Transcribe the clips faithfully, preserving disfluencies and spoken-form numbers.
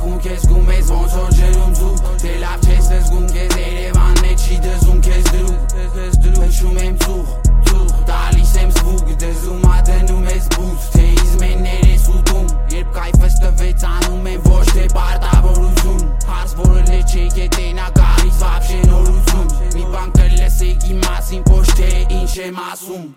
Ակում կեզ գում ես ոնց որ ջրում ձու Դե լավ չես զգում կեզ Երևանն է չի դզում կեզ դրու Հեշում եմ ծուղ, ծուղ, տալիս եմ զվուկ Դզում ադնում ես բուց, թե իզմեններ ես ուտում Երբ կայֆս տվեց անում եմ ոչ թե պարտավորություն Հարս որը լեչեք է տենա կարիս վապշե նորություն Մի բան կլսեք իմ մասին ոչ թե ինչ եմ ասում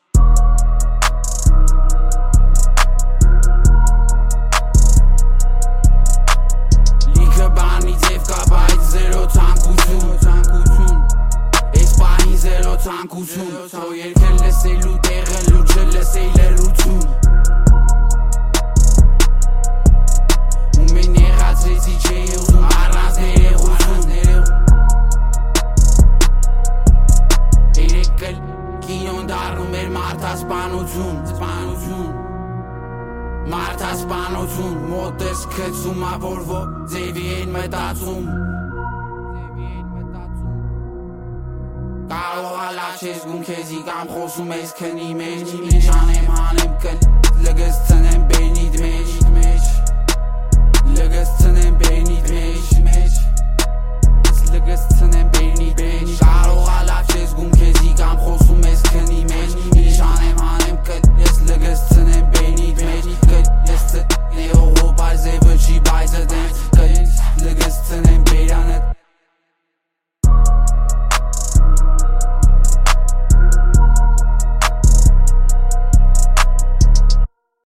Լիքը բանի ձև կա բայց զերո ցանկություն Ես պահին զերո ցանկություն Թո երկը լսելու տեղը լուրջը լսեի լրություն Ու մեն եղացրեցի չէ ուզում առանց ներեղություն Երեկել կինոն դառնում էր մարդասպանություն Մարդասպանություն մոտս քցում ավորվո ձևի են մտածում Կարող ալավ չես գում քեզի կամ խոսում ես քնի մեջ Ինչ անեմ հանեմ կլ լգս ծնեմ բենիդ մեջ Լգս ծնեմ բենիդ մեջ